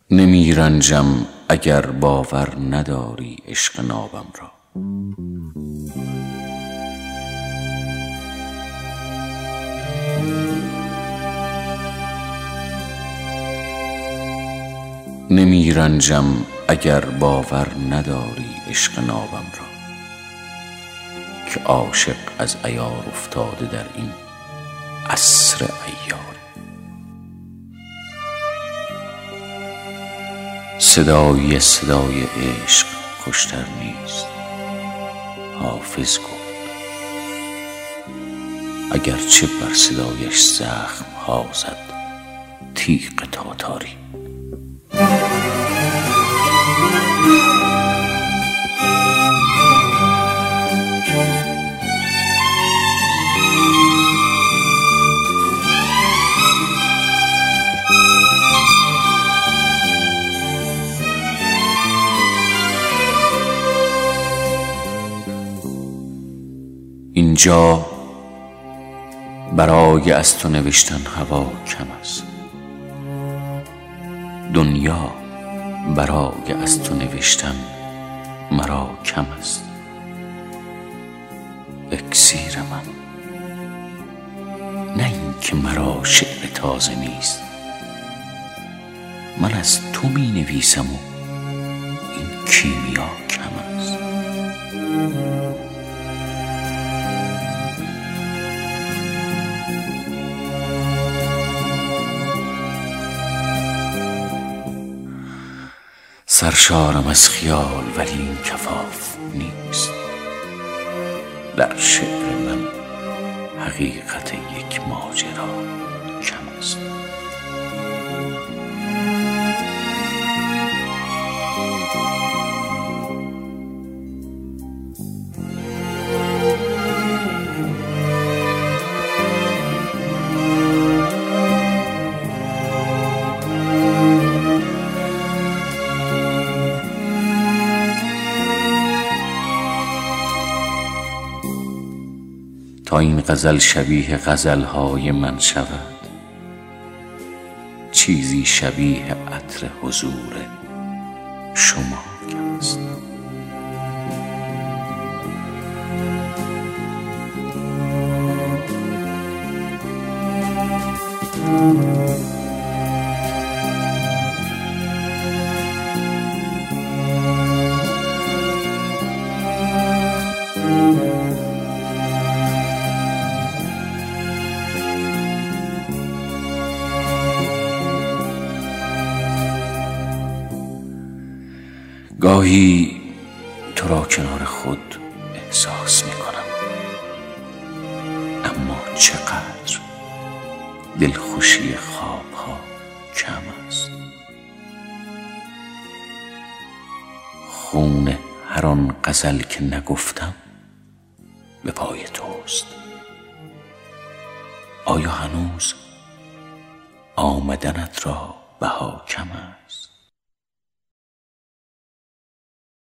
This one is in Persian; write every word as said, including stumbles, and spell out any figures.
نمی رنجم اگر باور نداری عشق نابم را. نمی رنجم اگر باور نداری عشق نابم را، که عاشق از عیار افتاده در این عصر عیار. صدایی صدای عشق خوشتر نیست، حافظ گفت، اگرچه بر صدایش زخم ها زد تیغ تاتاری. اینجا برای از تو نوشتن هوا کم است، دنیا برای از تو نوشتن مرا کم است. اکسیر من، نه این که مرا شعر تازه نیست، من از تو می نویسم و این کیمیا کم است. سرشارم از خیال ولی این کفاف نیست، در شعر من حقیقت یک ماجرا کم است. تا این غزل شبیه غزلهای من شود، چیزی شبیه عطر حضور شما کم است. گاهی تو را کنار خود احساس می کنم، اما چقدر دلخوشی خوابها کم است. خون هر آن غزل که نگفتم به پای توست. آیا هنوز آمدنت را بها کم است؟